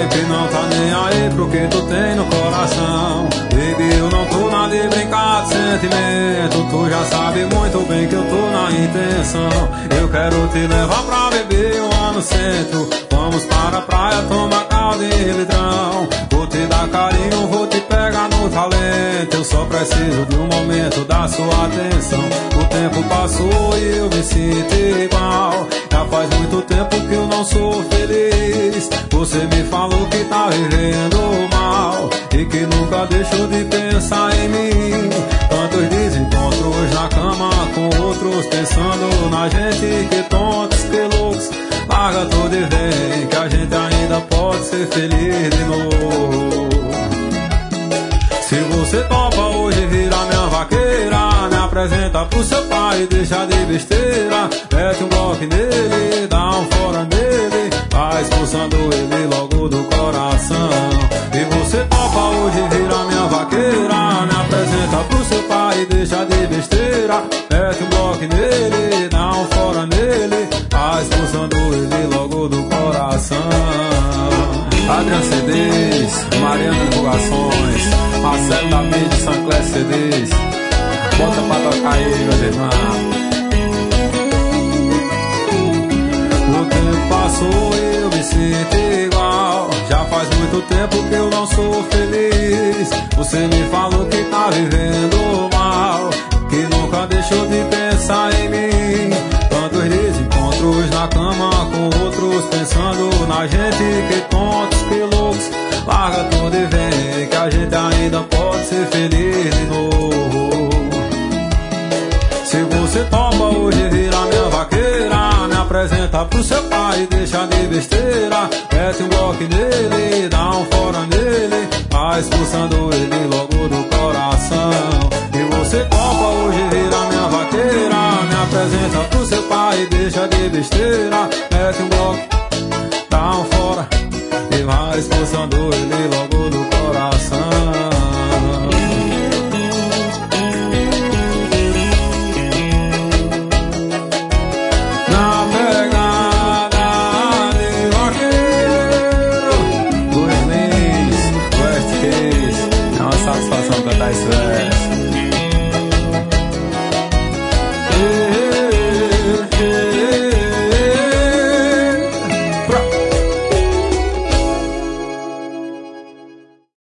que não tá nem aí pro que tu tem no coração. Baby, eu não tô na de brincar de sentimento. Tu já sabe muito bem que eu tô na intenção. Eu quero te levar pra beber lá no centro. Vamos para a praia, tomar caldo e litrão. Vou te dar carinho, vou te pegar no talento. Eu só preciso de um momento da sua atenção. O tempo passou e eu me sinto igual. Já faz muito tempo que eu não sou feliz. Você me falou que tá vivendo mal e que nunca deixou de pensar em mim. Tantos desencontros na cama com outros, pensando na gente. Que tontos, que loucos. Larga tudo e vem, que a gente ainda pode ser feliz de novo. Se você topa hoje virar minha vaqueira, me apresenta pro seu pai, deixa de besteira. Mete um bloco nele, dá um fora nele, vai expulsando ele logo do coração. E você topa hoje virar minha vaqueira, me apresenta pro seu pai, deixa de besteira. Mete um bloco nele, dá um fora nele, vai expulsando ele logo do coração. Adriano CDs, Mariana Divulgações, Marcelo da Mídia, Sancler CDs. Bota pra tocar aí, meus irmãos. O tempo passou e eu me sinto igual. Já faz muito tempo que eu não sou feliz. Você me falou que tá vivendo mal, que nunca deixou de pensar em mim. Tantos desencontros na cama com outros, pensando na gente. Que tontos, que loucos. Larga tudo e vem, que a gente ainda pode ser feliz de novo. Se você topa hoje virar minha vaqueira, me apresenta pro seu pai, deixa de besteira. Mete um bloco nele, dá um fora nele, vai expulsando ele logo do coração. E você topa hoje virar minha vaqueira, me apresenta pro seu pai, deixa de besteira. Mete um bloco, dá um fora e vai expulsando ele logo do coração. Na pegada de vaqueiro, Luiz Lins, West Case, é uma satisfação cantar isso.